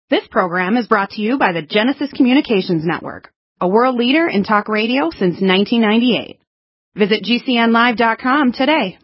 This program is brought to you by the Genesis Communications Network, a world leader in talk radio since 1998. Visit GCNlive.com today.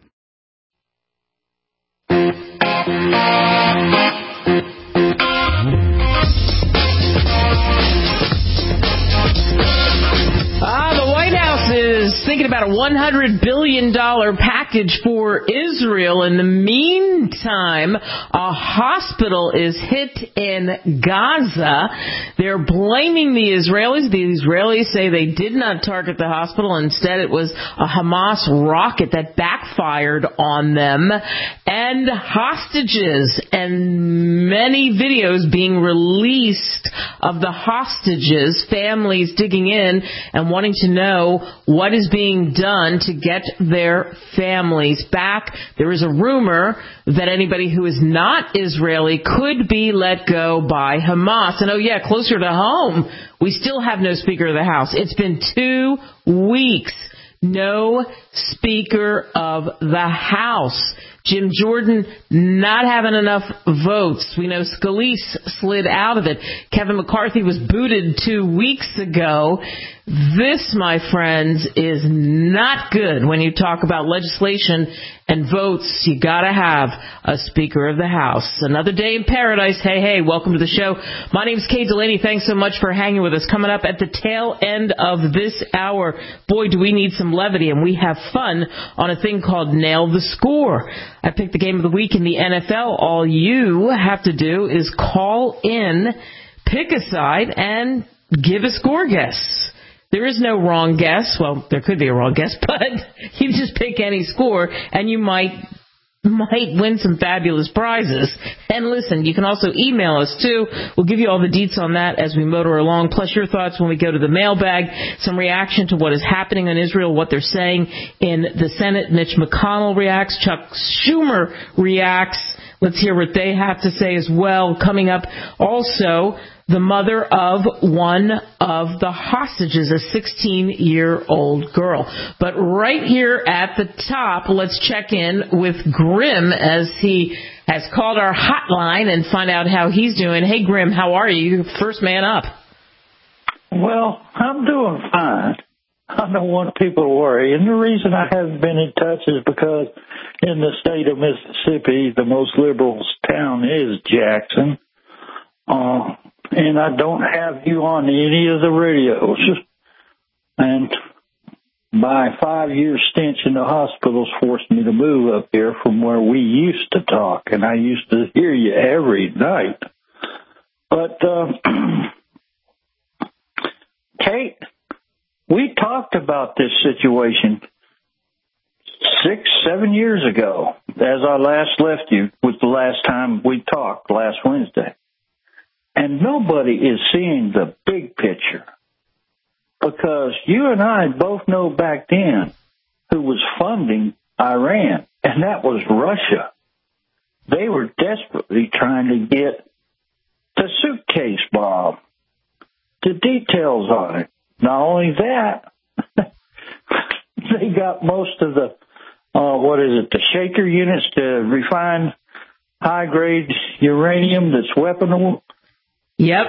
The White House is thinking about a $100 billion package for Israel. In the meantime, a hospital is hit in Gaza. They're blaming the Israelis. The Israelis say they did not target the hospital. Instead, it was a Hamas rocket that backfired on them. And hostages, and many videos being released of the hostages, families digging in and wanting to know what is being done to get their families back. There is a rumor that anybody who is not Israeli could be let go by Hamas. And closer to home, we still have no Speaker of the House. It's been 2 weeks. No Speaker of the House. Jim Jordan not having enough votes. We know Scalise slid out of it. Kevin McCarthy was booted 2 weeks ago. This, my friends, is not good when you talk about legislation and votes. You gotta have a Speaker of the House. Another day in paradise. Hey, welcome to the show. My name's Kay Delaney. Thanks so much for hanging with us. Coming up at the tail end of this hour, boy, do we need some levity, and we have fun on a thing called Nail the Score. I picked the game of the week in the NFL. All you have to do is call in, pick a side, and give a score guess. There is no wrong guess. Well, there could be a wrong guess, but you just pick any score, and you might win some fabulous prizes. And listen, you can also email us, too. We'll give you all the deets on that as we motor along, plus your thoughts when we go to the mailbag, some reaction to what is happening in Israel, what they're saying in the Senate. Mitch McConnell reacts. Chuck Schumer reacts. Let's hear what they have to say as well. Coming up, also, the mother of one of the hostages, a 16-year-old girl. But right here at the top, let's check in with Grim as he has called our hotline and find out how he's doing. Hey, Grim, how are you? You're first man up. Well, I'm doing fine. I don't want people to worry. And the reason I haven't been in touch is because in the state of Mississippi, the most liberal town is Jackson. And I don't have you on any of the radios. And my 5-year stench in the hospitals forced me to move up here from where we used to talk. And I used to hear you every night. But, Kate, we talked about this situation 6-7 years ago, as I last left you, was the last time we talked, last Wednesday. And nobody is seeing the big picture, because you and I both know back then who was funding Iran, and that was Russia. They were desperately trying to get the suitcase bomb, the details on it. Not only that, they got most of the, the shaker units to refine high-grade uranium that's weaponable. Yep.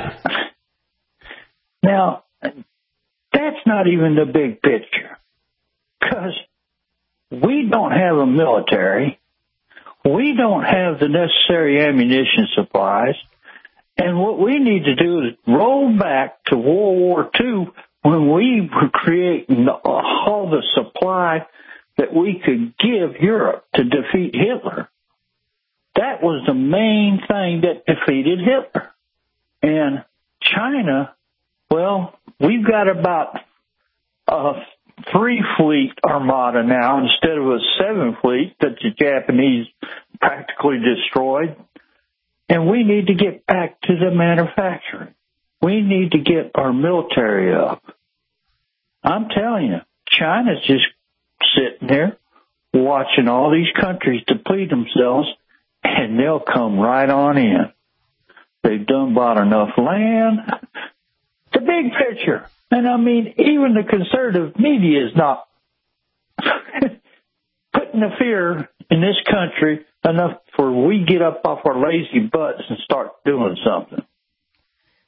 Now, that's not even the big picture, because we don't have a military. We don't have the necessary ammunition supplies. And what we need to do is roll back to World War II, when we were creating all the supply that we could give Europe to defeat Hitler. That was the main thing that defeated Hitler. And China, well, we've got about a 3-fleet armada now instead of a 7-fleet that the Japanese practically destroyed. And we need to get back to the manufacturing. We need to get our military up. I'm telling you, China's just sitting there watching all these countries deplete themselves, and they'll come right on in. They've done bought enough land. The big picture. And I mean, even the conservative media is not putting the fear in this country enough for we get up off our lazy butts and start doing something.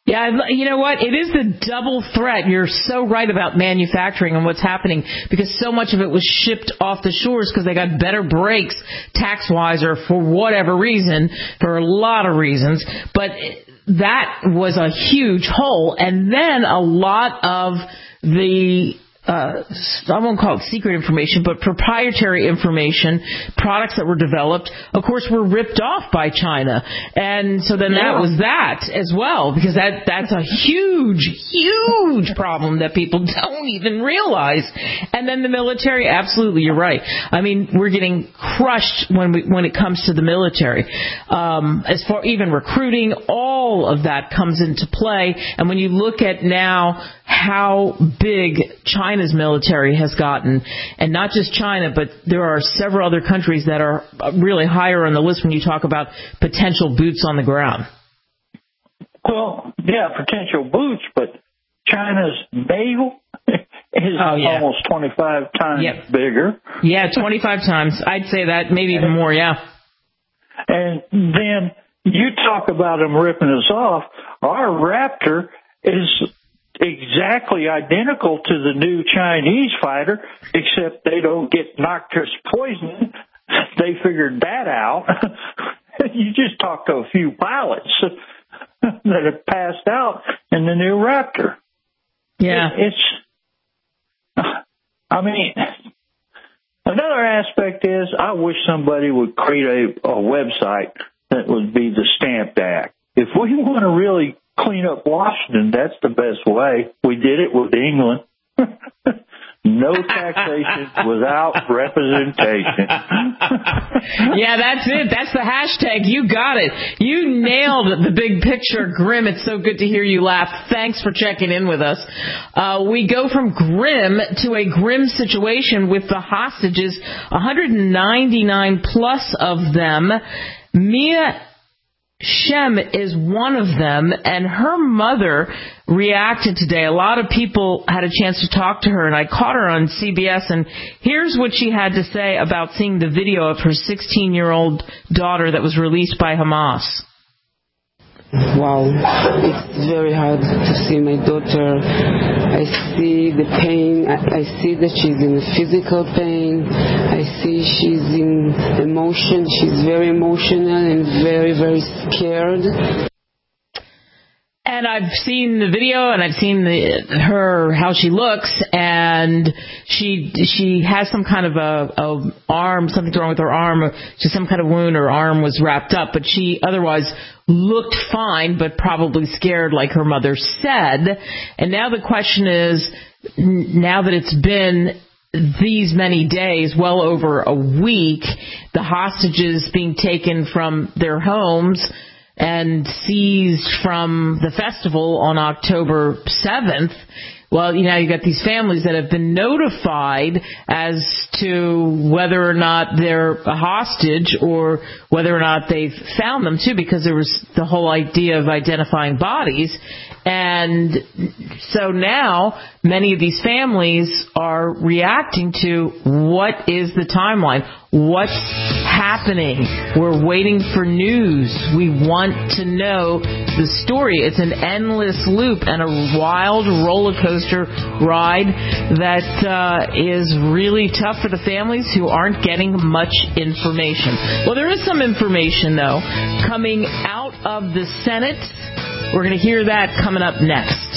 Yeah, you know what? It is the double threat. You're so right about manufacturing and what's happening, because so much of it was shipped off the shores because they got better breaks tax-wise or for whatever reason, for a lot of reasons. But that was a huge hole. And then a lot of the I won't call it secret information, but proprietary information, products that were developed, of course, were ripped off by China. And so then that was that as well, because that's a huge, huge problem that people don't even realize. And then the military, absolutely, you're right. I mean, we're getting crushed when it comes to the military. As far even recruiting, all of that comes into play. And when you look at now how big China's military has gotten, and not just China, but there are several other countries that are really higher on the list when you talk about potential boots on the ground. Well, yeah, potential boots, but China's naval is almost 25 times bigger. Yeah, 25 times. I'd say that, maybe even more, yeah. And then you talk about them ripping us off. Our Raptor is exactly identical to the new Chinese fighter, except they don't get nitrous poison. They figured that out. You just talk to a few pilots that have passed out in the new Raptor. Yeah. I mean, another aspect is I wish somebody would create a website that would be the Stamped Act. If we want to really clean up Washington, that's the best way. We did it with England. No taxation without representation. Yeah, that's it. That's the hashtag. You got it. You nailed the big picture, Grim. It's so good to hear you laugh. Thanks for checking in with us. We go from grim to a grim situation with the hostages, 199 plus of them. Mia Shem is one of them, and her mother reacted today. A lot of people had a chance to talk to her, and I caught her on CBS, and here's what she had to say about seeing the video of her 16-year-old daughter that was released by Hamas. Wow, it's very hard to see my daughter. I see the pain. I see that she's in physical pain. I see she's in emotion. She's very emotional and very, very scared. And I've seen the video, and I've seen her how she looks, and she has some kind of a arm, something's wrong with her arm, just some kind of wound. Her arm was wrapped up, but she otherwise looked fine, but probably scared, like her mother said. And now the question is, now that it's been these many days, well over a week, the hostages being taken from their homes and seized from the festival on October 7th, well, you got these families that have been notified as to whether or not they're a hostage or whether or not they've found them, too, because there was the whole idea of identifying bodies. And so now many of these families are reacting to what is the timeline? What's happening? We're waiting for news. We want to know the story. It's an endless loop and a wild roller coaster ride that is really tough for the families who aren't getting much information. Well, there is some information, though, coming out of the Senate. We're going to hear that coming up next.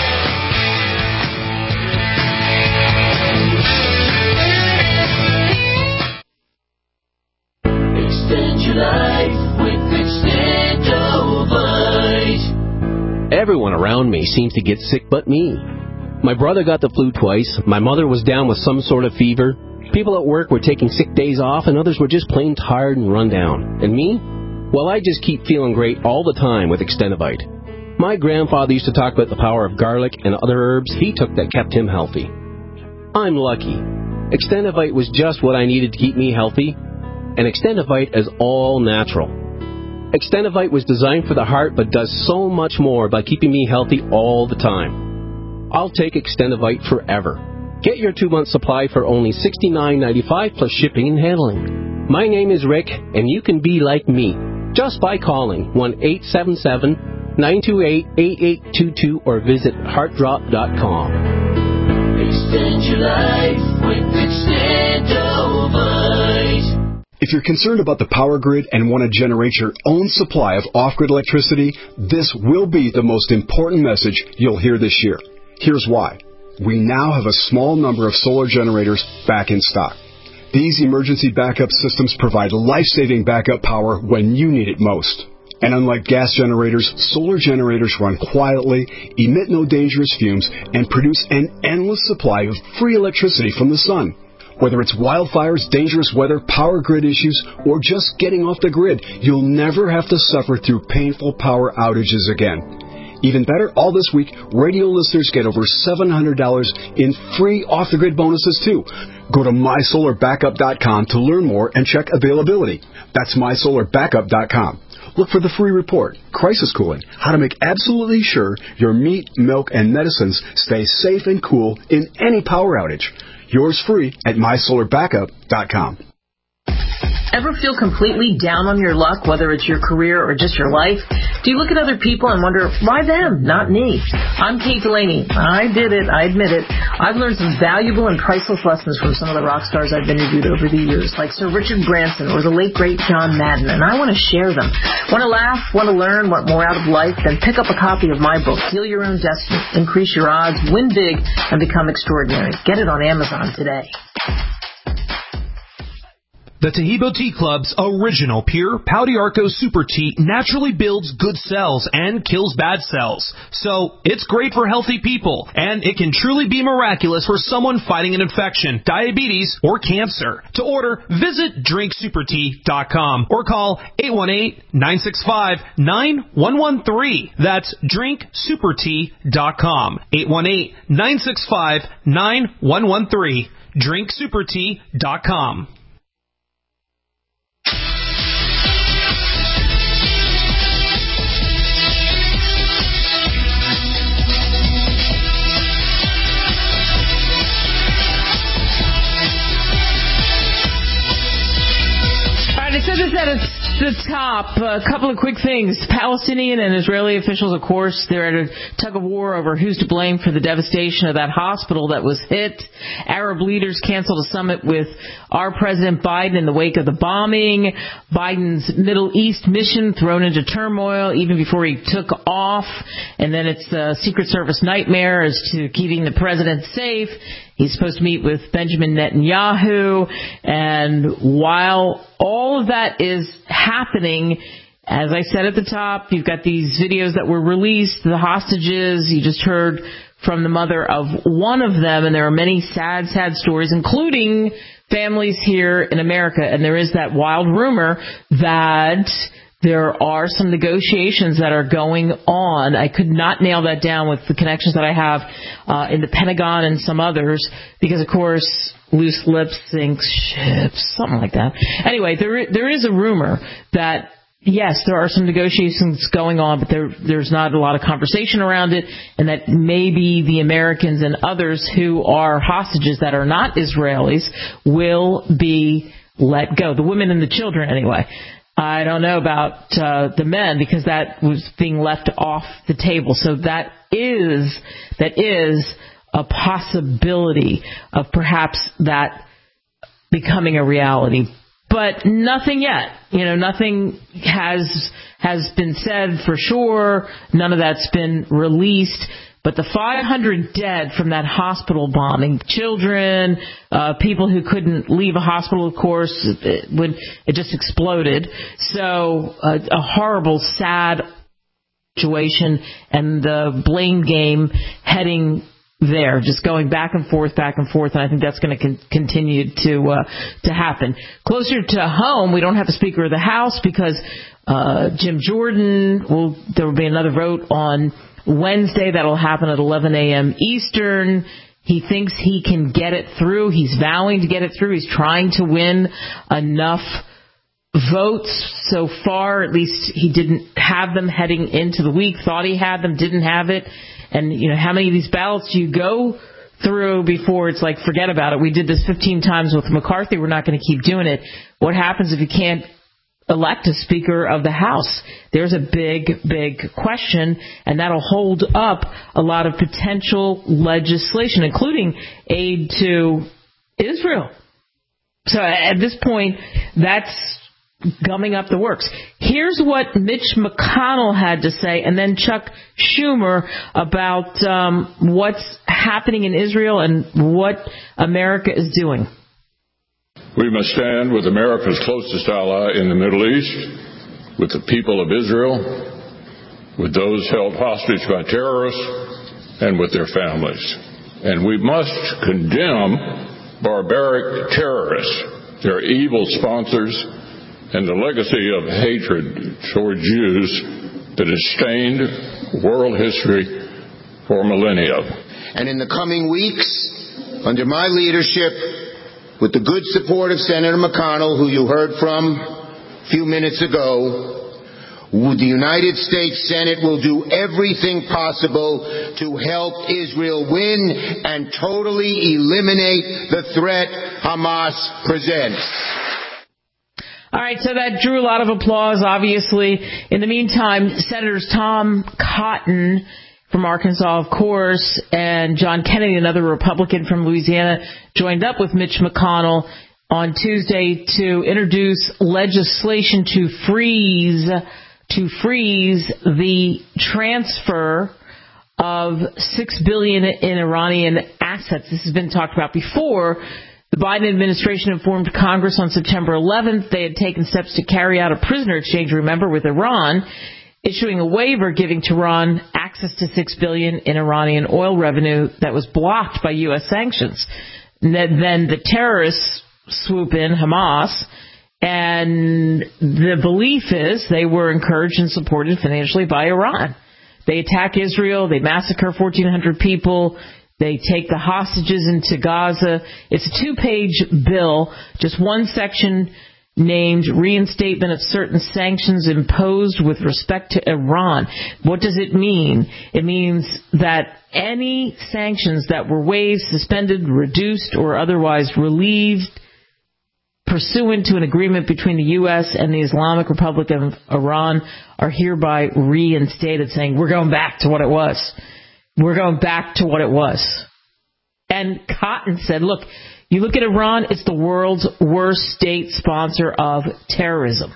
Extend your life with Extendovite. Everyone around me seems to get sick but me. My brother got the flu twice. My mother was down with some sort of fever. People at work were taking sick days off, and others were just plain tired and run down. And me? Well, I just keep feeling great all the time with Extendovite. My grandfather used to talk about the power of garlic and other herbs he took that kept him healthy. I'm lucky. Extendovite was just what I needed to keep me healthy, and Extendovite is all natural. Extendovite was designed for the heart but does so much more by keeping me healthy all the time. I'll take Extendovite forever. Get your 2-month supply for only $69.95 plus shipping and handling. My name is Rick, and you can be like me just by calling 1-877 928-8822 or visit heartdrop.com. Extend your life with Extendovite. If you're concerned about the power grid and want to generate your own supply of off-grid electricity, this will be the most important message you'll hear this year. Here's why. We now have a small number of solar generators back in stock. These emergency backup systems provide life-saving backup power when you need it most. And unlike gas generators, solar generators run quietly, emit no dangerous fumes, and produce an endless supply of free electricity from the sun. Whether it's wildfires, dangerous weather, power grid issues, or just getting off the grid, you'll never have to suffer through painful power outages again. Even better, all this week, radio listeners get over $700 in free off-the-grid bonuses, too. Go to mysolarbackup.com to learn more and check availability. That's mysolarbackup.com. Look for the free report, Crisis Cooling, how to make absolutely sure your meat, milk, and medicines stay safe and cool in any power outage. Yours free at mysolarbackup.com. Ever feel completely down on your luck, whether it's your career or just your life? Do you look at other people and wonder, why them, not me? I'm Kate Delaney. I did it. I admit it. I've learned some valuable and priceless lessons from some of the rock stars I've interviewed over the years, like Sir Richard Branson or the late, great John Madden, and I want to share them. Want to laugh, want to learn, want more out of life? Then pick up a copy of my book, Heal Your Own Destiny, Increase Your Odds, Win Big, and Become Extraordinary. Get it on Amazon today. The Tahibo Tea Club's original pure Pau d'Arco Super Tea naturally builds good cells and kills bad cells. So, it's great for healthy people, and it can truly be miraculous for someone fighting an infection, diabetes, or cancer. To order, visit drinksupertea.com or call 818-965-9113. That's drinksupertea.com. 818-965-9113. drinksupertea.com. I said this at the top. A couple of quick things. Palestinian and Israeli officials, of course, they're at a tug of war over who's to blame for the devastation of that hospital that was hit. Arab leaders canceled a summit with our President Biden in the wake of the bombing. Biden's Middle East mission thrown into turmoil even before he took off. And then it's a Secret Service nightmare as to keeping the president safe. He's supposed to meet with Benjamin Netanyahu, and while all of that is happening, as I said at the top, you've got these videos that were released, the hostages. You just heard from the mother of one of them, and there are many sad, sad stories, including families here in America. And there is that wild rumor that there are some negotiations that are going on. I could not nail that down with the connections that I have in the Pentagon and some others, because, of course, loose lips sink ships, something like that. Anyway, there is a rumor that, yes, there are some negotiations going on, but there's not a lot of conversation around it, and that maybe the Americans and others who are hostages that are not Israelis will be let go. The women and the children, anyway. I don't know about the men, because that was being left off the table. So that is a possibility of perhaps that becoming a reality. But nothing yet. Nothing has been said for sure. None of that's been released. But the 500 dead from that hospital bombing, children, people who couldn't leave a hospital, of course, when it just exploded. So a horrible, sad situation, and the blame game heading there, just going back and forth, and I think that's going to continue to happen. Closer to home, we don't have a Speaker of the House because Jim Jordan, there will be another vote on Wednesday. That'll happen at 11 a.m. Eastern. He thinks he can get it through. He's vowing to get it through. He's trying to win enough votes. So far, at least he didn't have them heading into the week. Thought he had them, didn't have it. And, how many of these ballots do you go through before it's like, forget about it? We did this 15 times with McCarthy. We're not going to keep doing it. What happens if you can't elect a Speaker of the House? There's a big, big question, and that'll hold up a lot of potential legislation, including aid to Israel. So at this point, that's gumming up the works. Here's what Mitch McConnell had to say, and then Chuck Schumer about what's happening in Israel and what America is doing. We must stand with America's closest ally in the Middle East, with the people of Israel, with those held hostage by terrorists, and with their families. And we must condemn barbaric terrorists, their evil sponsors, and the legacy of hatred toward Jews that has stained world history for millennia. And in the coming weeks, under my leadership, with the good support of Senator McConnell, who you heard from a few minutes ago, the United States Senate will do everything possible to help Israel win and totally eliminate the threat Hamas presents. All right, so that drew a lot of applause, obviously. In the meantime, Senators Tom Cotton from Arkansas, of course, and John Kennedy, another Republican from Louisiana, joined up with Mitch McConnell on Tuesday to introduce legislation to freeze the transfer of $6 billion in Iranian assets. This has been talked about before. The Biden administration informed Congress on September 11th they had taken steps to carry out a prisoner exchange, remember, with Iran, issuing a waiver giving Tehran access to $6 billion in Iranian oil revenue that was blocked by U.S. sanctions. Then the terrorists swoop in, Hamas, and the belief is they were encouraged and supported financially by Iran. They attack Israel, they massacre 1,400 people, they take the hostages into Gaza. It's a 2-page bill, just one section named reinstatement of certain sanctions imposed with respect to Iran. What does it mean? It means that any sanctions that were waived, suspended, reduced, or otherwise relieved pursuant to an agreement between the U.S. and the Islamic Republic of Iran are hereby reinstated, saying we're going back to what it was. We're going back to what it was. And Cotton said, look, you look at Iran, it's the world's worst state sponsor of terrorism.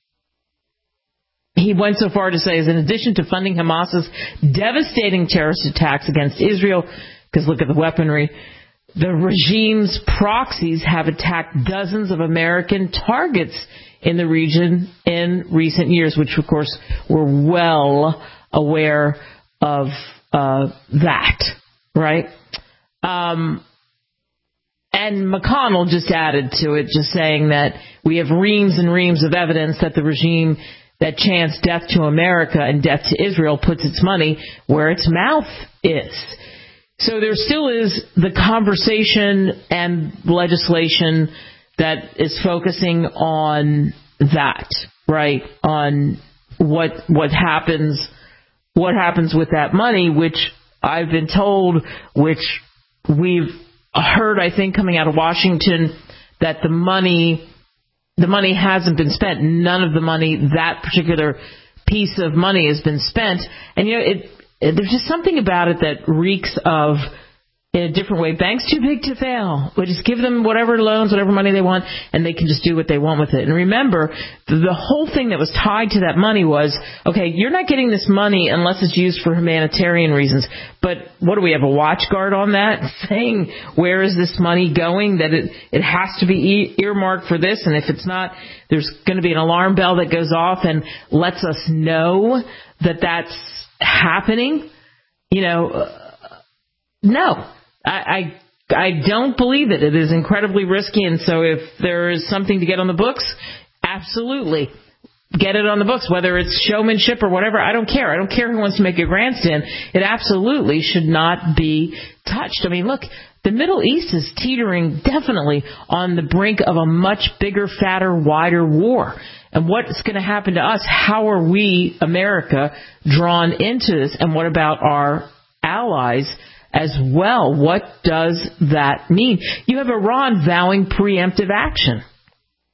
He went so far to say, as in addition to funding Hamas's devastating terrorist attacks against Israel, because look at the weaponry, the regime's proxies have attacked dozens of American targets in the region in recent years, which, of course, we're well aware of that, right? And McConnell just added to it, just saying that we have reams and reams of evidence that the regime that chants death to America and death to Israel puts its money where its mouth is. So there still is the conversation and legislation that is focusing on that, right? On what happens with that money, which I've been told, which we've heard, I think, coming out of Washington, that the money hasn't been spent. None of the money, that particular piece of money, has been spent. And, there's just something about it that reeks of, in a different way, banks too big to fail. We just give them whatever loans, whatever money they want, and they can just do what they want with it. And remember, the whole thing that was tied to that money was, okay, you're not getting this money unless it's used for humanitarian reasons. But what do we have, a watch guard on that saying, where is this money going, that it has to be earmarked for this, and if it's not, there's going to be an alarm bell that goes off and lets us know that that's happening? No. I don't believe it. It is incredibly risky, and so if there is something to get on the books, absolutely get it on the books, whether it's showmanship or whatever. I don't care. I don't care who wants to make a grandstand. It absolutely should not be touched. I mean, look, the Middle East is teetering definitely on the brink of a much bigger, fatter, wider war. And what's going to happen to us? How are we, America, drawn into this? And what about our allies as well? What does that mean? You have Iran vowing preemptive action.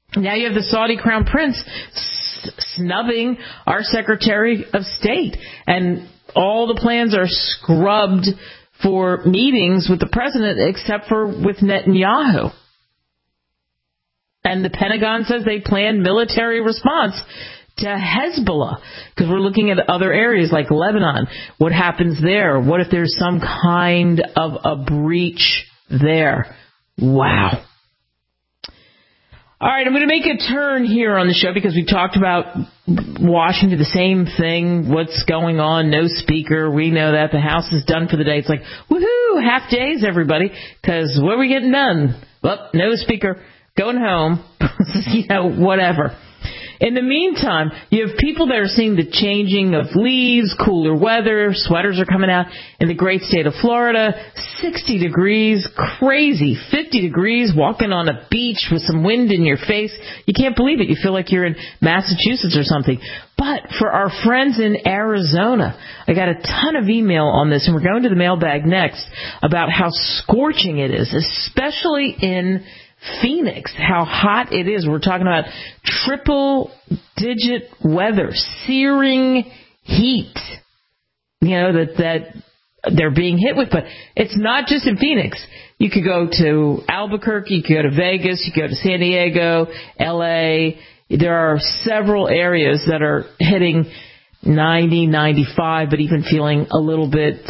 Now you have the Saudi Crown Prince snubbing our Secretary of State, and all the plans are scrubbed for meetings with the president except for with Netanyahu. And the Pentagon says they plan military response to Hezbollah, because we're looking at other areas like Lebanon. What happens there? What if there's some kind of a breach there? Wow. All right, I'm going to make a turn here on the show because we talked about Washington, the same thing. What's going on? No speaker. We know that. The House is done for the day. It's like, woohoo, half days, everybody, because what are we getting done? Well, no speaker. Going home. Whatever. In the meantime, you have people that are seeing the changing of leaves, cooler weather, sweaters are coming out in the great state of Florida, 60 degrees, crazy, 50 degrees, walking on a beach with some wind in your face. You can't believe it. You feel like you're in Massachusetts or something. But for our friends in Arizona, I got a ton of email on this, and we're going to the mailbag next about how scorching it is, especially in Phoenix, how hot it is. We're talking about triple-digit weather, searing heat, that they're being hit with. But it's not just in Phoenix. You could go to Albuquerque, you could go to Vegas, you could go to San Diego, L.A. There are several areas that are hitting 90, 95, but even feeling a little bit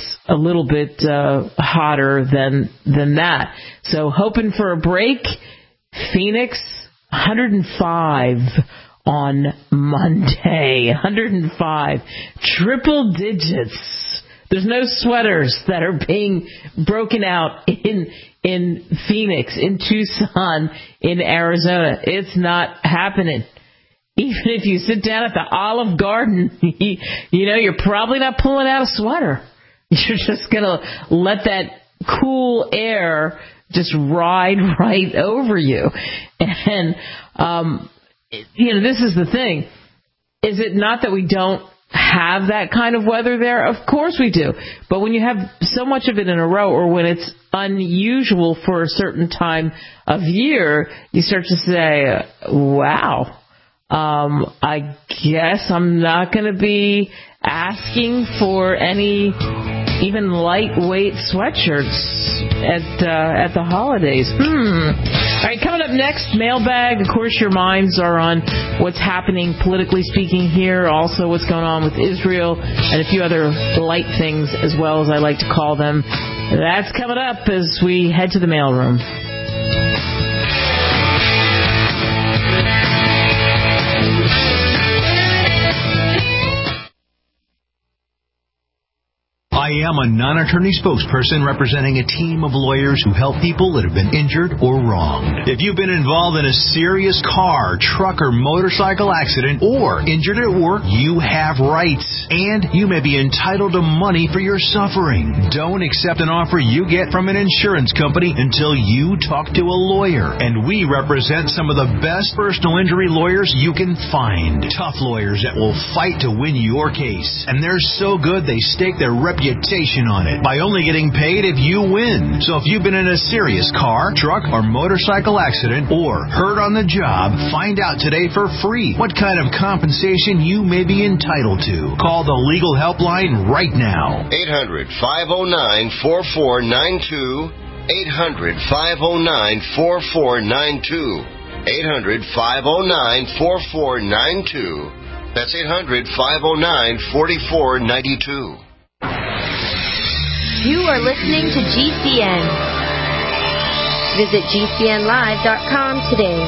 hotter than that. So hoping for a break. Phoenix, 105 on Monday. 105. Triple digits. There's no sweaters that are being broken out in Phoenix, in Tucson, in Arizona. It's not happening. Even if you sit down at the Olive Garden, you're probably not pulling out a sweater. You're just going to let that cool air just ride right over you. And, this is the thing. Is it not that we don't have that kind of weather there? Of course we do. But when you have so much of it in a row, or when it's unusual for a certain time of year, you start to say, wow. I guess I'm not going to be asking for any even lightweight sweatshirts at the holidays. All right, coming up next, mailbag. Of course, your minds are on what's happening politically speaking here, also what's going on with Israel, and a few other light things as well, as I like to call them. That's coming up as we head to the mailroom. I am a non-attorney spokesperson representing a team of lawyers who help people that have been injured or wronged. If you've been involved in a serious car, truck, or motorcycle accident, or injured at work, you have rights, and you may be entitled to money for your suffering. Don't accept an offer you get from an insurance company until you talk to a lawyer, and we represent some of the best personal injury lawyers you can find. Tough lawyers that will fight to win your case, and they're so good they stake their reputation on it by only getting paid if you win. So if you've been in a serious car, truck, or motorcycle accident, or hurt on the job, find out today for free what kind of compensation you may be entitled to. Call the legal helpline right now. 800-509-4492. 800-509-4492. 800-509-4492. That's 800-509-4492. You are listening to GCN. Visit GCNlive.com today.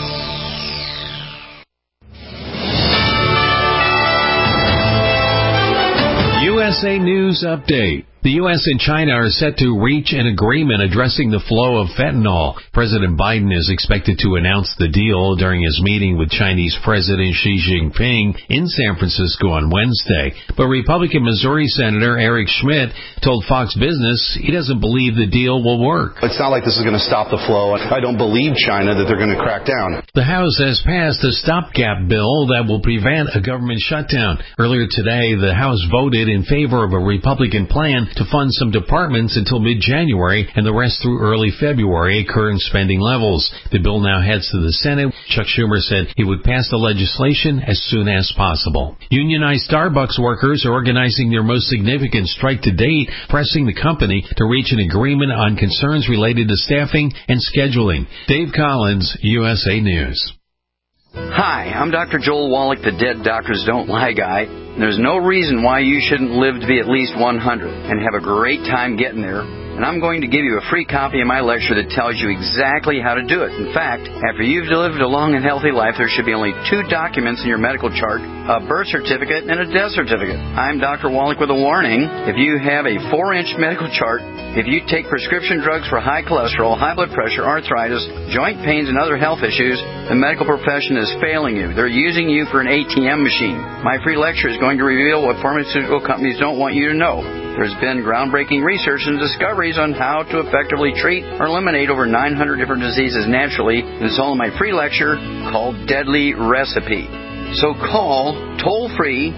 USA News Update. The U.S. and China are set to reach an agreement addressing the flow of fentanyl. President Biden is expected to announce the deal during his meeting with Chinese President Xi Jinping in San Francisco on Wednesday. But Republican Missouri Senator Eric Schmidt told Fox Business he doesn't believe the deal will work. It's not like this is going to stop the flow. I don't believe China that they're going to crack down. The House has passed a stopgap bill that will prevent a government shutdown. Earlier today, the House voted in favor of a Republican plan to fund some departments until mid-January and the rest through early February at current spending levels. The bill now heads to the Senate. Chuck Schumer said he would pass the legislation as soon as possible. Unionized Starbucks workers are organizing their most significant strike to date, pressing the company to reach an agreement on concerns related to staffing and scheduling. Dave Collins, USA News. Hi, I'm Dr. Joel Wallach, the Dead Doctors Don't Lie guy. There's no reason why you shouldn't live to be at least 100 and have a great time getting there. And I'm going to give you a free copy of my lecture that tells you exactly how to do it. In fact, after you've lived a long and healthy life, there should be only 2 documents in your medical chart, a birth certificate and a death certificate. I'm Dr. Wallach with a warning. If you have a 4-inch medical chart, if you take prescription drugs for high cholesterol, high blood pressure, arthritis, joint pains, and other health issues, the medical profession is failing you. They're using you for an ATM machine. My free lecture is going to reveal what pharmaceutical companies don't want you to know. There's been groundbreaking research and discoveries on how to effectively treat or eliminate over 900 different diseases naturally. It's all in my free lecture called Deadly Recipe. So call toll-free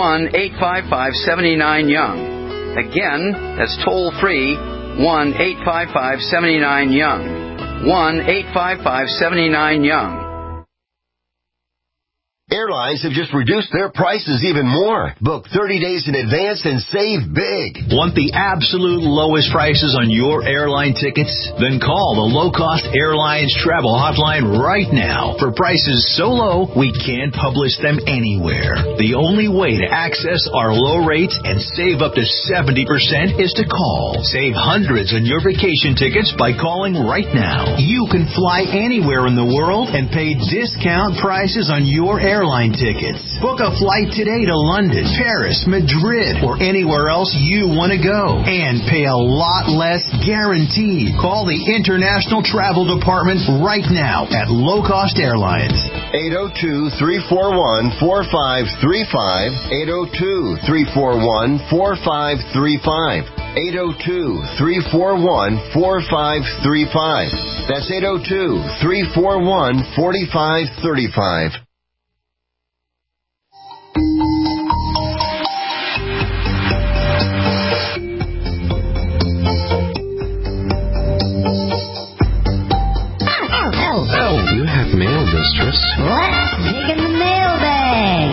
1-855-79-YOUNG. Again, that's toll-free 1-855-79-YOUNG. 1-855-79-YOUNG. Airlines have just reduced their prices even more. Book 30 days in advance and save big. Want the absolute lowest prices on your airline tickets? Then call the Low Cost Airlines Travel Hotline right now for prices so low we can't publish them anywhere. The only way to access our low rates and save up to 70% is to call. Save hundreds on your vacation tickets by calling right now. You can fly anywhere in the world and pay discount prices on your airline tickets. Book a flight today to London, Paris, Madrid, or anywhere else you want to go. And pay a lot less guaranteed. Call the International Travel Department right now at Low Cost Airlines. 802-341-4535. 802-341-4535. 802-341-4535. That's 802-341-4535. Oh, you have mail, mistress. Let's dig in the mailbag.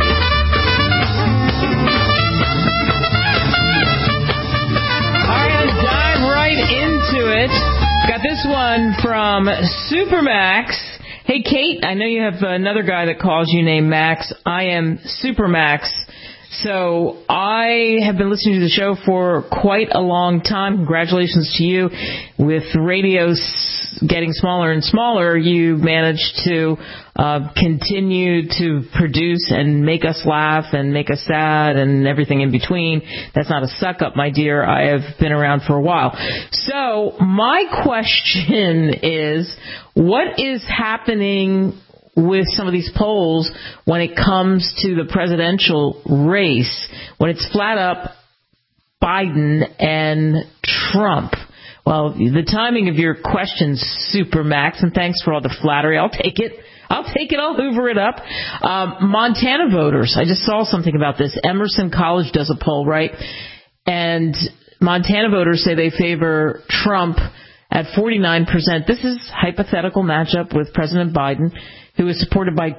All right, let's dive right into it. Got this one from Supermax. Hey, Kate, I know you have another guy that calls you named Max. I am Supermax. So I have been listening to the show for quite a long time. Congratulations to you. With radio getting smaller and smaller, you managed to continue to produce and make us laugh and make us sad and everything in between. That's not a suck-up, my dear. I have been around for a while. So my question is, what is happening with some of these polls when it comes to the presidential race, when it's flat up Biden and Trump? Well, the timing of your questions, Supermax, and thanks for all the flattery. I'll take it. I'll hoover it up. Montana voters, I just saw something about this. Emerson College does a poll, right? And Montana voters say they favor Trump at 49%. This is hypothetical matchup with President Biden, who is supported by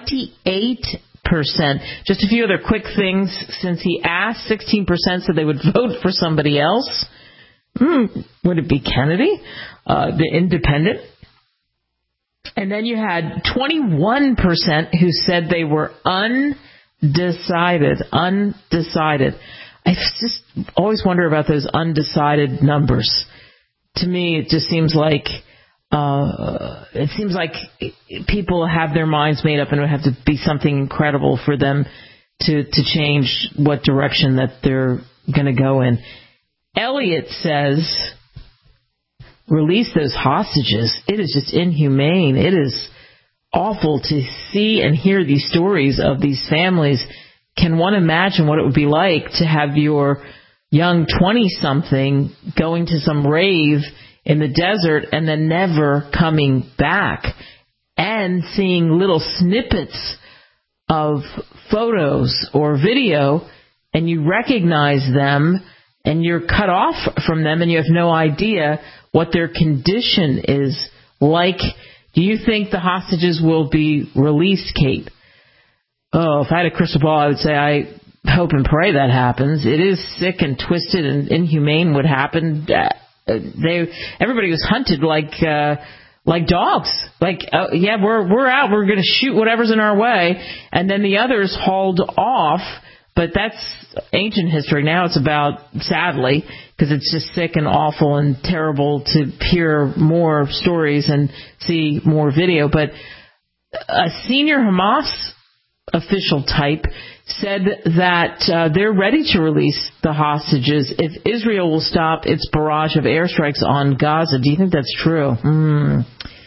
28%. Just a few other quick things. Since he asked, 16% said they would vote for somebody else. Would it be Kennedy, the independent? And then you had 21% who said they were undecided. I just always wonder about those undecided numbers. To me, it just seems like people have their minds made up, and it would have to be something incredible for them to change what direction that they're going to go in. Elliot says, release those hostages. It is just inhumane. It is awful to see and hear these stories of these families. Can one imagine what it would be like to have your young 20-something going to some rave in the desert and then never coming back, and seeing little snippets of photos or video, and you recognize them, and you're cut off from them, and you have no idea what their condition is like. Do you think the hostages will be released, Kate? Oh, if I had a crystal ball, I would say I hope and pray that happens. It is sick and twisted and inhumane what happened. Everybody was hunted like dogs. We're out. We're going to shoot whatever's in our way, and then the others hauled off. But that's ancient history. Now it's about, sadly, because it's just sick and awful and terrible to hear more stories and see more video. But a senior Hamas official type said that they're ready to release the hostages if Israel will stop its barrage of airstrikes on Gaza. Do you think that's true?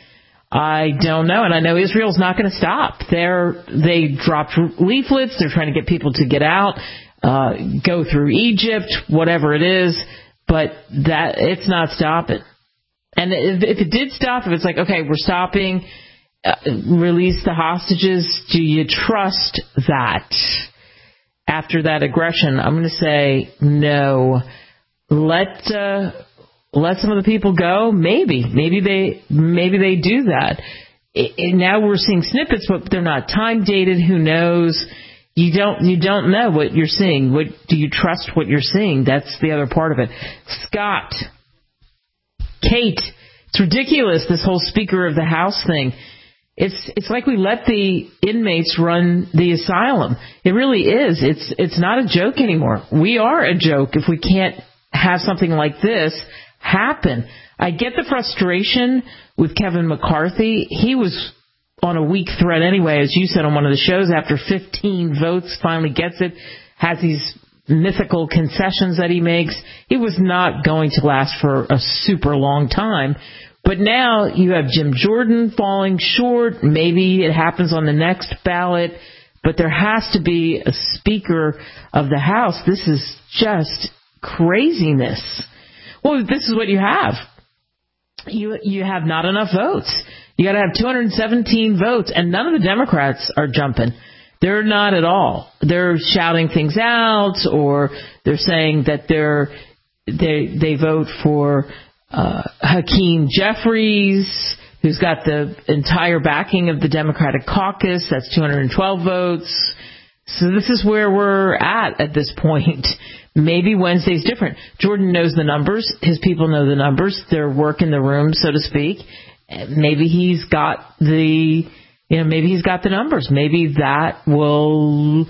I don't know, and I know Israel's not going to stop. They dropped leaflets. They're trying to get people to get out, go through Egypt, whatever it is, but that it's not stopping. And if it did stop, if it's like, okay, we're stopping, release the hostages, do you trust that? After that aggression, I'm going to say no. Let some of the people go. Maybe they do that. Now we're seeing snippets, but they're not time dated. Who knows? You don't know what you're seeing. Do you trust what you're seeing? That's the other part of it. Scott, Kate, it's ridiculous, this whole Speaker of the House thing. It's like we let the inmates run the asylum. It really is. It's not a joke anymore. We are a joke if we can't have something like this happen. I get the frustration with Kevin McCarthy. He was on a weak thread anyway, as you said on one of the shows. After 15 votes, finally gets it, has these mythical concessions that he makes. He was not going to last for a super long time. But now you have Jim Jordan falling short. Maybe it happens on the next ballot. But there has to be a Speaker of the House. This is just craziness. Well, this is what you have. You have not enough votes. You got to have 217 votes, and none of the Democrats are jumping. They're not at all. They're shouting things out, or they're saying that they vote for Hakeem Jeffries, who's got the entire backing of the Democratic caucus. That's 212 votes. So this is where we're at this point. Maybe Wednesday's different. Jordan knows the numbers. His people know the numbers. They're working the room, so to speak. Maybe he's got maybe he's got the numbers. Maybe that will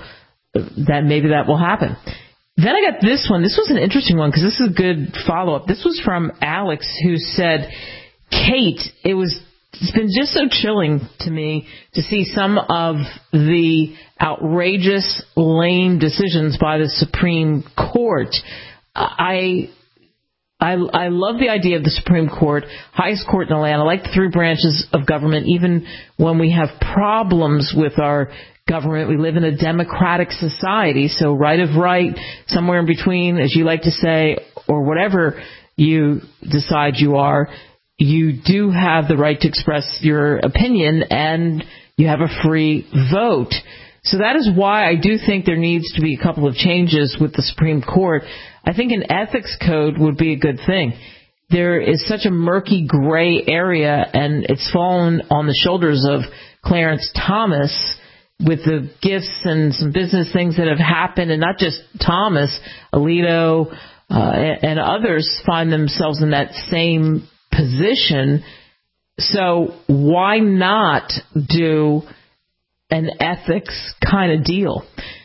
happen. Then I got this one. This was an interesting one because this is a good follow-up. This was from Alex, who said, Kate, it's been just so chilling to me to see some of the outrageous, lame decisions by the Supreme Court. I love the idea of the Supreme Court, highest court in the land. I like the three branches of government, even when we have problems with our government. We live in a democratic society, so right of right, somewhere in between, as you like to say, or whatever you decide you are, you do have the right to express your opinion, and you have a free vote. So that is why I do think there needs to be a couple of changes with the Supreme Court. I think an ethics code would be a good thing. There is such a murky gray area, and it's fallen on the shoulders of Clarence Thomas with the gifts and some business things that have happened, and not just Thomas, Alito and others find themselves in that same position. So why not do an ethics kind of deal?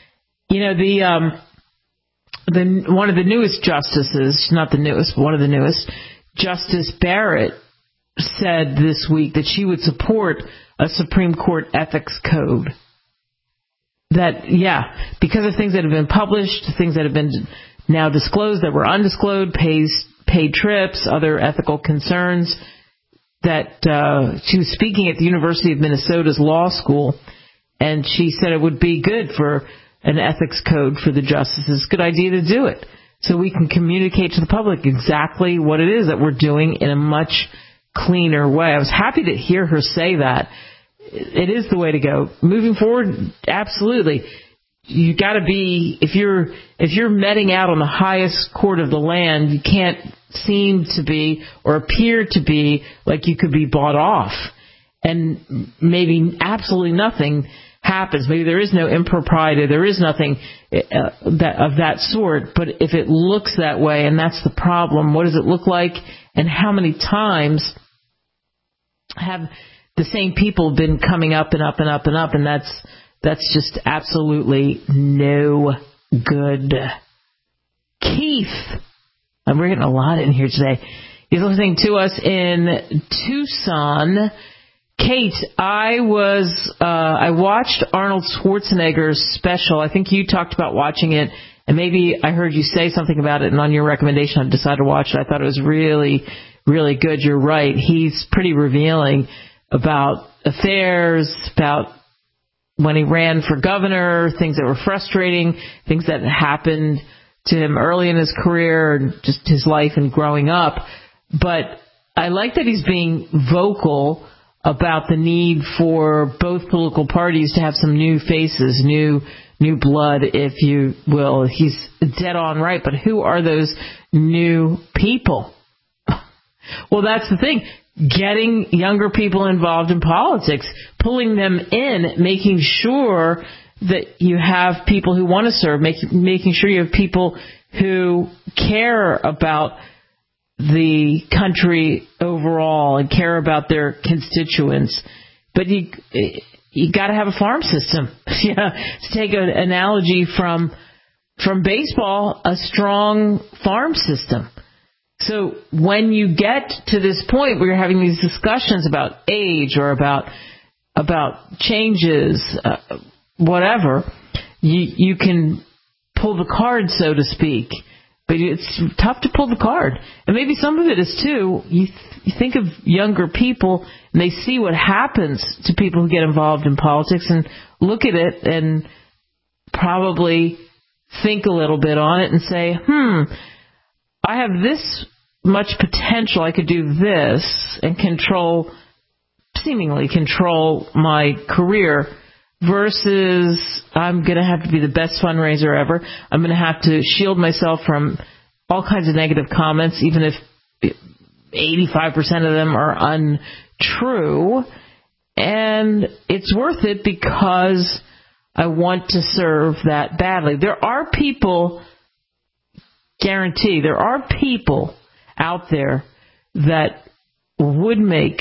One of the newest justices, not the newest, but one of the newest, Justice Barrett, said this week that she would support a Supreme Court ethics code. That, because of things that have been published, things that have been now disclosed that were undisclosed, paid trips, other ethical concerns, that she was speaking at the University of Minnesota's law school, and she said it would be good for an ethics code for the justices. Good idea to do it, so we can communicate to the public exactly what it is that we're doing in a much cleaner way. I was happy to hear her say that. It is the way to go. Moving forward, absolutely. you got to be, if you're meting out on the highest court of the land, you can't seem to be or appear to be like you could be bought off. And maybe absolutely nothing happens. Maybe there is no impropriety. There is nothing of that sort. But if it looks that way, and that's the problem, what does it look like? And how many times have the same people been coming up and up and up and up? And that's just absolutely no good. Keith, and we're getting a lot in here today. He's listening to us in Tucson. Kate, I watched Arnold Schwarzenegger's special. I think you talked about watching it, and maybe I heard you say something about it, and on your recommendation I decided to watch it. I thought it was really, really good. You're right. He's pretty revealing about affairs, about when he ran for governor, things that were frustrating, things that happened to him early in his career, and just his life and growing up. But I like that he's being vocal about the need for both political parties to have some new faces, new blood, if you will. He's dead on right, but who are those new people? Well, that's the thing. Getting younger people involved in politics, pulling them in, making sure that you have people who want to serve, making sure you have people who care about the country overall and care about their constituents. But you got to have a farm system. To take an analogy from baseball, a strong farm system. So when you get to this point where you're having these discussions about age or about changes, whatever, you can pull the card, so to speak. But it's tough to pull the card. And maybe some of it is, too, you think of younger people, and they see what happens to people who get involved in politics and look at it and probably think a little bit on it and say, I have this much potential. I could do this and seemingly control my career, versus I'm going to have to be the best fundraiser ever. I'm going to have to shield myself from all kinds of negative comments, even if 85% of them are untrue. And it's worth it because I want to serve that badly. There are people, guarantee, there are people out there that would make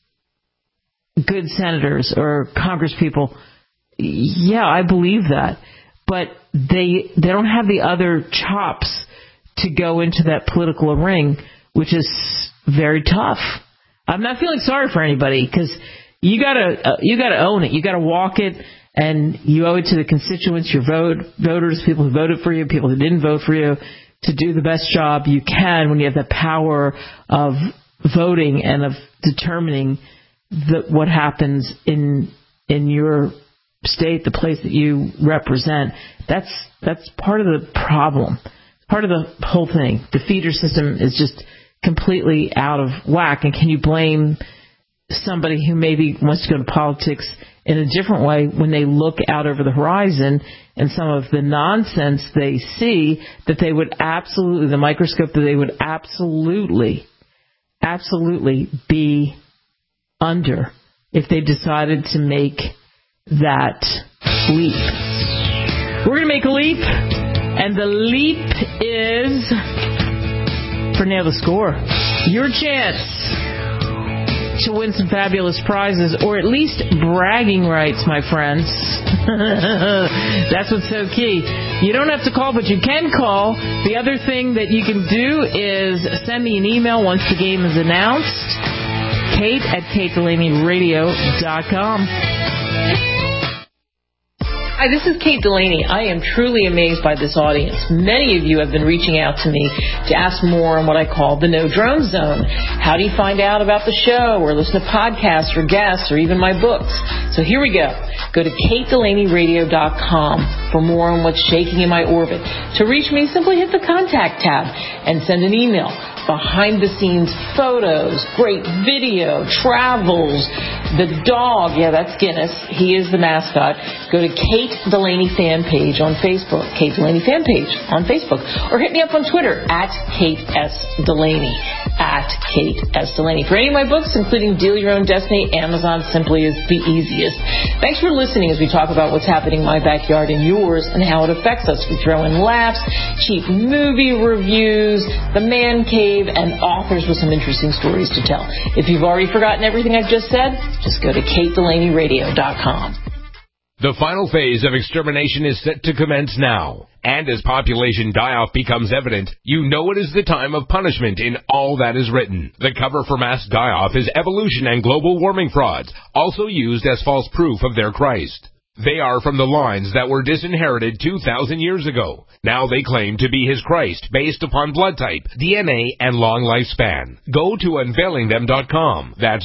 good senators or congresspeople. Yeah, I believe that. But they don't have the other chops to go into that political ring, which is very tough. I'm not feeling sorry for anybody, because you gotta own it. You gotta walk it, and you owe it to the constituents, your voters, people who voted for you, people who didn't vote for you, to do the best job you can when you have the power of voting and of determining what happens in your state, the place that you represent. That's part of the problem, part of the whole thing. The feeder system is just completely out of whack. And can you blame somebody who maybe wants to go to politics in a different way when they look out over the horizon and some of the nonsense they see that they would absolutely, the microscope that they would absolutely be under if they decided to make that leap. We're going to make a leap, and the leap is for Nail the Score. Your chance to win some fabulous prizes, or at least bragging rights, my friends. That's what's so key. You don't have to call, but you can call. The other thing that you can do is send me an email once the game is announced. Kate@KateDelaneyRadio.com. Hi, this is Kate Delaney. I am truly amazed by this audience. Many of you have been reaching out to me to ask more on what I call the No Drone Zone. How do you find out about the show, or listen to podcasts or guests, or even my books? So here we go. Go to KateDelaneyRadio.com for more on what's shaking in my orbit. To reach me, simply hit the contact tab and send an email. Behind-the-scenes photos, great video, travels, the dog, yeah, that's Guinness. He is the mascot. Go to Kate Delaney fan page on Facebook. Kate Delaney fan page on Facebook. Or hit me up on Twitter at Kate S. Delaney. At Kate S. Delaney. For any of my books, including Deal Your Own Destiny, Amazon simply is the easiest. Thanks for listening as we talk about what's happening in my backyard and yours and how it affects us. We throw in laughs, cheap movie reviews, the man cave, and authors with some interesting stories to tell. If you've already forgotten everything I've just said, just go to KateDelaneyRadio.com. The final phase of extermination is set to commence now. And as population die-off becomes evident, you know it is the time of punishment in all that is written. The cover for mass die-off is evolution and global warming frauds, also used as false proof of their Christ. They are from the lines that were disinherited 2,000 years ago. Now they claim to be his Christ based upon blood type, DNA, and long lifespan. Go to unveilingthem.com. That's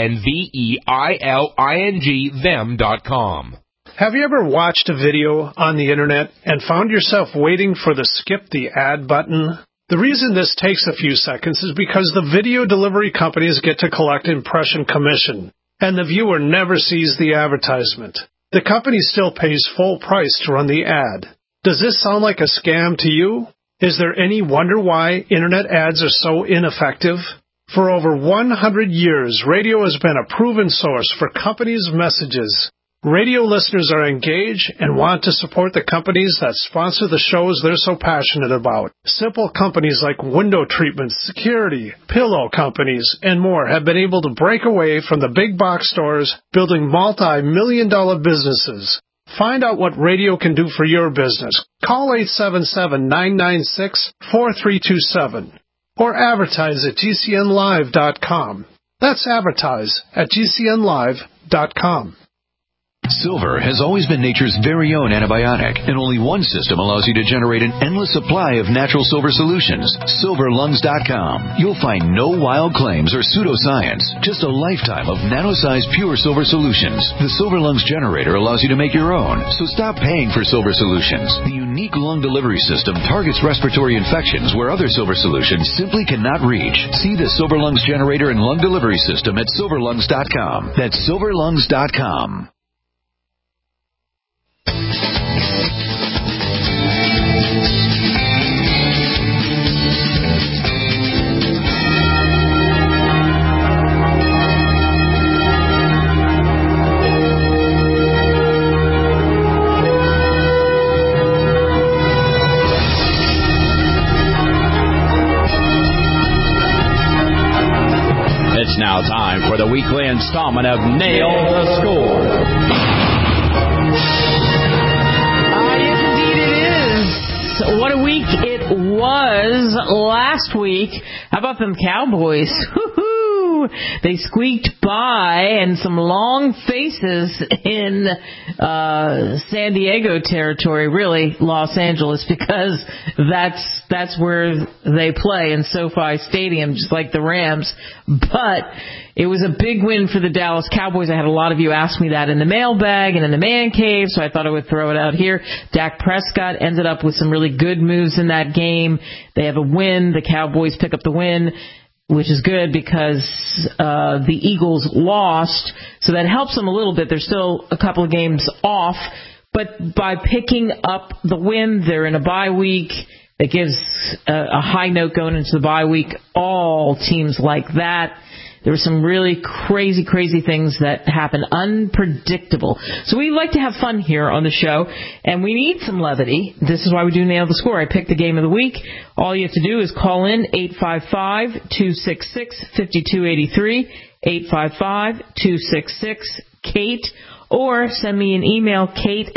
UNVEILING them.com. Have you ever watched a video on the internet and found yourself waiting for the skip the ad button? The reason this takes a few seconds is because the video delivery companies get to collect impression commission, and the viewer never sees the advertisement. The company still pays full price to run the ad. Does this sound like a scam to you? Is there any wonder why internet ads are so ineffective? For over 100 years, radio has been a proven source for companies' messages. Radio listeners are engaged and want to support the companies that sponsor the shows they're so passionate about. Simple companies like window treatments, security, pillow companies, and more have been able to break away from the big box stores, building multi-million-dollar businesses. Find out what radio can do for your business. Call 877-996-4327 or advertise at GCNlive.com. That's advertise at GCNlive.com. Silver has always been nature's very own antibiotic, and only one system allows you to generate an endless supply of natural silver solutions. SilverLungs.com. You'll find no wild claims or pseudoscience, just a lifetime of nano-sized pure silver solutions. The Silver Lungs generator allows you to make your own, so stop paying for silver solutions. The unique lung delivery system targets respiratory infections where other silver solutions simply cannot reach. See the Silver Lungs generator and lung delivery system at SilverLungs.com. That's SilverLungs.com. It's now time for the weekly installment of Nail the Score. What a week it was last week. How about them Cowboys? Woo-hoo! They squeaked by, and some long faces in San Diego territory, really Los Angeles, because that's where they play in SoFi Stadium, just like the Rams. But it was a big win for the Dallas Cowboys. I had a lot of you ask me that in the mailbag and in the man cave, so I thought I would throw it out here. Dak Prescott ended up with some really good moves in that game. They have a win. The Cowboys pick up the win, which is good because the Eagles lost, so that helps them a little bit. They're still a couple of games off, but by picking up the win, they're in a bye week. That gives a high note going into the bye week. All teams like that. There were some really crazy things that happened, unpredictable. So we like to have fun here on the show, and we need some levity. This is why we do Nail the Score. I picked the game of the week. All you have to do is call in 855-266-5283, 855-266-KATE, or send me an email,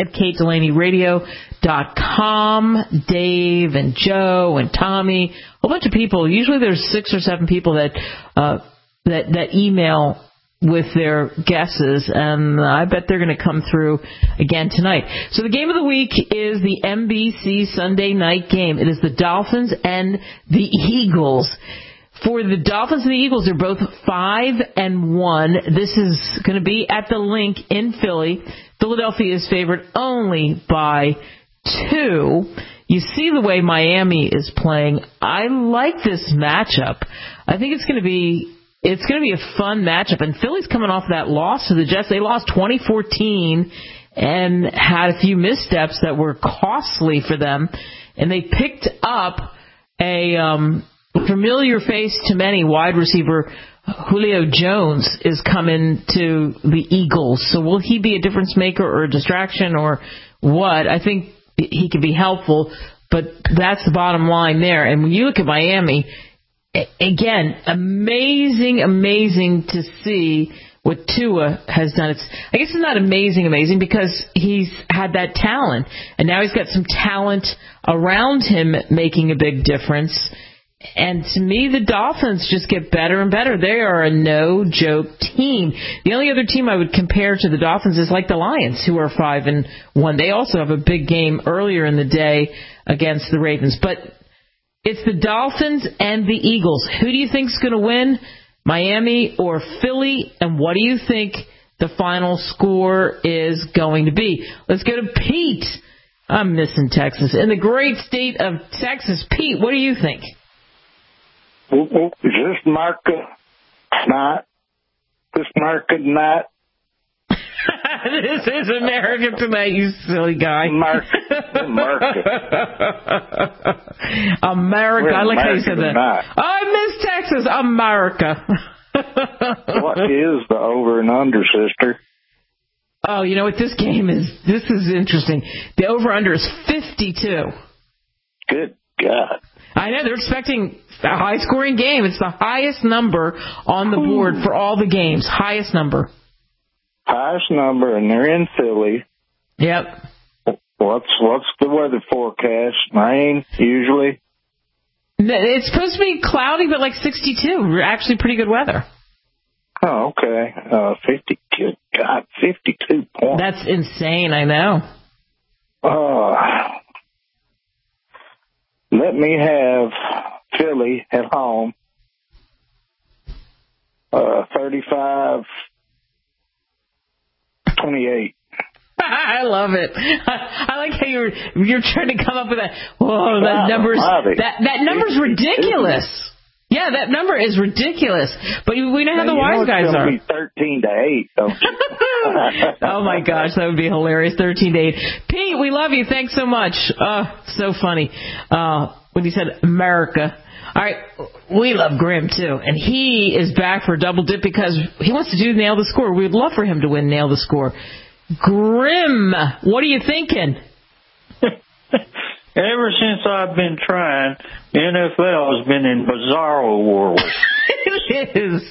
kate@KateDelaneyRadio.com. Dave and Joe and Tommy, a whole bunch of people. Usually there's 6 or 7 people that email with their guesses, and I bet they're going to come through again tonight. So the game of the week is the NBC Sunday night game. It is the Dolphins and the Eagles. For the Dolphins and the Eagles, they're both 5-1. This is going to be at the Link in Philly. Philadelphia is favored only by 2. You see the way Miami is playing. I like this matchup. I think it's going to be a fun matchup. And Philly's coming off that loss to the Jets. They lost 2014, and had a few missteps that were costly for them. And they picked up a familiar face to many, wide receiver Julio Jones is coming to the Eagles. So will he be a difference maker or a distraction or what? I think he can be helpful, but that's the bottom line there. And when you look at Miami, again, amazing to see what Tua has done. I guess it's not amazing because he's had that talent, and now he's got some talent around him making a big difference. And to me, the Dolphins just get better and better. They are a no-joke team. The only other team I would compare to the Dolphins is like the Lions, who are 5-1. They also have a big game earlier in the day against the Ravens. But it's the Dolphins and the Eagles. Who do you think is going to win, Miami or Philly? And what do you think the final score is going to be? Let's go to Pete. I'm missing Texas. In the great state of Texas, Pete, what do you think? Is this America not? This America not? This is America Tonight, you silly guy. America. I like how you said that. Tonight. I miss Texas. America. What is the over and under, sister? Oh, you know what? This is interesting. The over under is 52. Good God. I know, they're expecting a high-scoring game. It's the highest number on the board for all the games. Highest number. Highest number, and they're in Philly. Yep. What's the weather forecast? Rain, usually? It's supposed to be cloudy, but like 62. Actually pretty good weather. Oh, okay. 52. God, 52 points. That's insane, I know. Let me have Philly at home. 35-28. I love it. I like how you're trying to come up with that. Whoa, that number's ridiculous. Yeah, that number is ridiculous. But we know how the wise guys are. It's going to be 13-8, don't you? Oh my gosh, that would be hilarious. 13-8. Pete, we love you. Thanks so much. So funny. When you said America. All right, we love Grim too, and he is back for a double dip because he wants to do Nail the Score. We'd love for him to win Nail the Score. Grim, what are you thinking? Ever since I've been trying, the NFL has been in bizarro world. It is.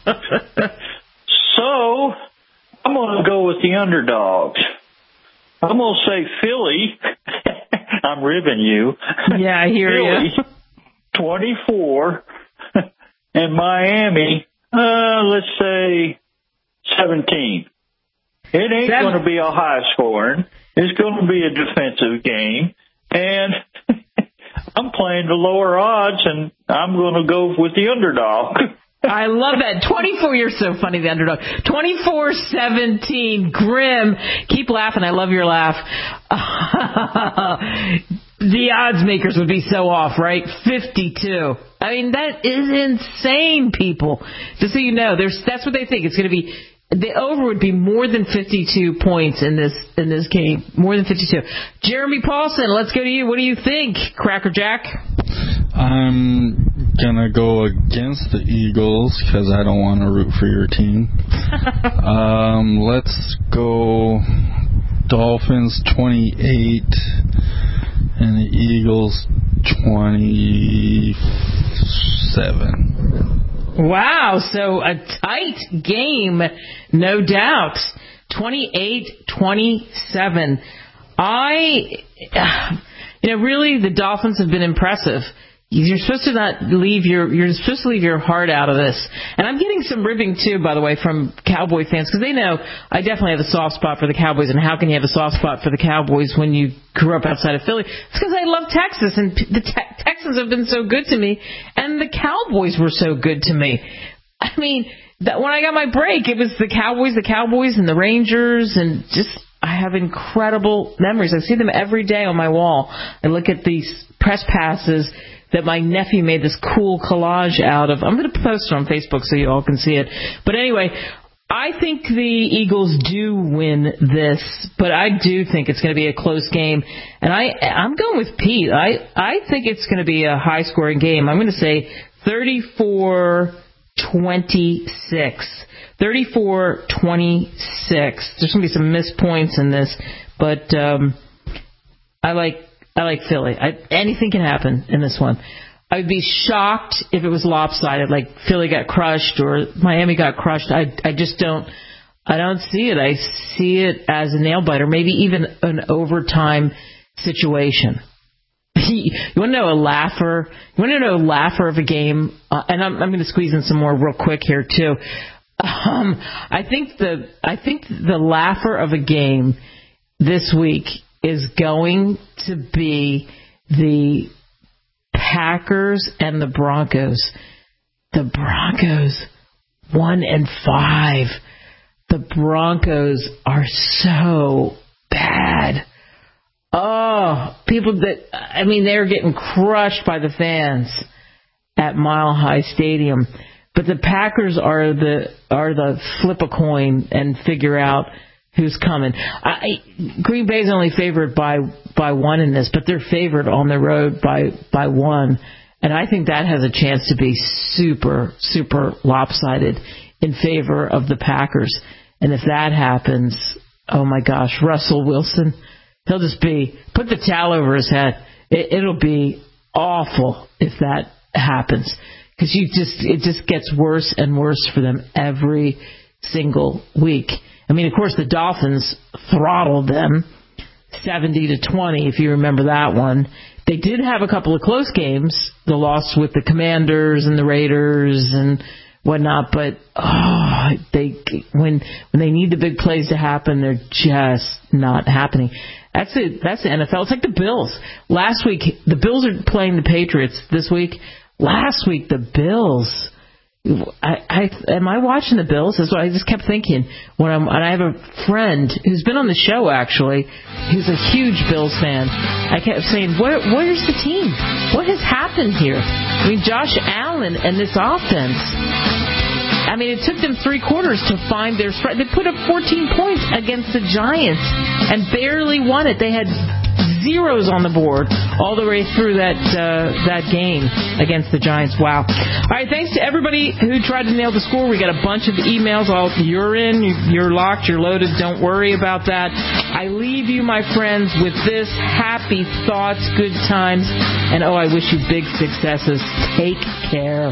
So, I'm going to go with the underdogs. I'm going to say Philly. I'm ribbing you. Yeah, I hear you. 24. And Miami, let's say 17. It ain't going to be a high scoring. It's going to be a defensive game. And I'm playing the lower odds, and I'm going to go with the underdog. I love that. 24, you're so funny, the underdog. 24-17, Grim. Keep laughing. I love your laugh. The odds makers would be so off, right? 52. I mean, that is insane, people. Just so you know, that's what they think. It's going to be, the over would be more than 52 points in this game. More than 52. Jeremy Paulson, let's go to you. What do you think, Cracker Jack? I'm going to go against the Eagles because I don't want to root for your team. Let's go Dolphins 28 and the Eagles 27. Wow, so a tight game, no doubt. 28-27. Really, the Dolphins have been impressive. You're supposed to leave your heart out of this. And I'm getting some ribbing too, by the way, from Cowboy fans, because they know I definitely have a soft spot for the Cowboys. And how can you have a soft spot for the Cowboys when you grew up outside of Philly? It's because I love Texas, and the Texans have been so good to me, and the Cowboys were so good to me. I mean, when I got my break, it was the Cowboys, and the Rangers, and just I have incredible memories. I see them every day on my wall. I look at these press passes that my nephew made this cool collage out of. I'm going to post it on Facebook so you all can see it. But anyway, I think the Eagles do win this, but I do think it's going to be a close game. And I'm going with Pete. I think it's going to be a high-scoring game. I'm going to say 34-26. 34-26. There's going to be some missed points in this, but I like Philly. Anything can happen in this one. I would be shocked if it was lopsided, like Philly got crushed or Miami got crushed. I don't see it. I see it as a nail biter, maybe even an overtime situation. You want to know a laugher? You want to know a laugher of a game? And I'm going to squeeze in some more real quick here too. I think the laugher of a game this week is going to be the Packers and the Broncos. The Broncos 1-5. The Broncos are so bad. Oh, they're getting crushed by the fans at Mile High Stadium. But the Packers are the flip a coin and figure out who's coming. Green Bay's only favored by one in this, but they're favored on the road by one. And I think that has a chance to be super, super lopsided in favor of the Packers. And if that happens, oh my gosh, Russell Wilson, he'll just put the towel over his head. It'll be awful if that happens. Because it just gets worse and worse for them every single week. I mean, of course, the Dolphins throttled them 70-20, if you remember that one. They did have a couple of close games, the loss with the Commanders and the Raiders and whatnot, but when they need the big plays to happen, they're just not happening. That's it. That's the NFL. It's like the Bills. Last week, the Bills are playing the Patriots this week. Last week, the Bills. Am I watching the Bills? That's what I just kept thinking. And I have a friend who's been on the show, actually. He's a huge Bills fan. I kept saying, where's the team? What has happened here? I mean, Josh Allen and this offense. I mean, it took them 3 quarters to find their stride. They put up 14 points against the Giants and barely won it. They had zeros on the board all the way through that game against the Giants. Wow. All right, thanks to everybody who tried to nail the score. We got a bunch of emails. You're in, you're locked, you're loaded. Don't worry about that. I leave you, my friends, with this: happy thoughts, good times, and I wish you big successes. Take care.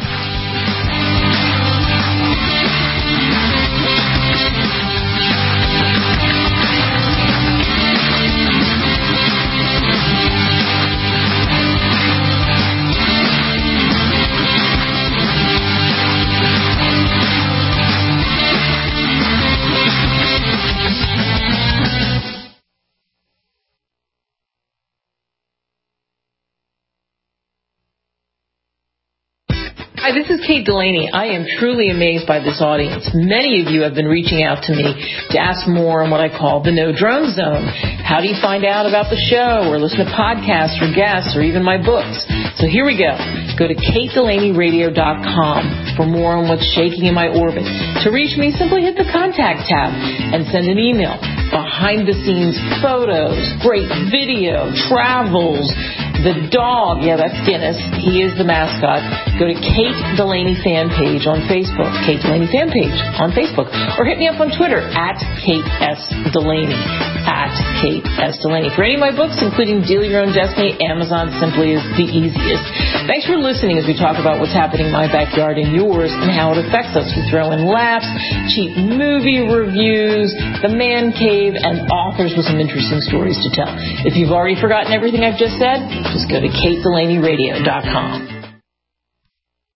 Hi, this is Kate Delaney. I am truly amazed by this audience. Many of you have been reaching out to me to ask more on what I call the No Drone Zone. How do you find out about the show or listen to podcasts or guests or even my books? So here we go. Go to KateDelaneyRadio.com for more on what's shaking in my orbit. To reach me, simply hit the contact tab and send an email. Behind the scenes photos, great video, travels, the dog, yeah, that's Guinness. He is the mascot. Go to Kate Delaney fan page on Facebook. Kate Delaney fan page on Facebook. Or hit me up on Twitter at Kate S. Delaney. At Kate S. Delaney. For any of my books, including Deal Your Own Destiny, Amazon simply is the easiest. Thanks for listening as we talk about what's happening in my backyard and yours and how it affects us. We throw in laughs, cheap movie reviews, the man cave, and authors with some interesting stories to tell. If you've already forgotten everything I've just said, just go to KateDelaneyRadio.com.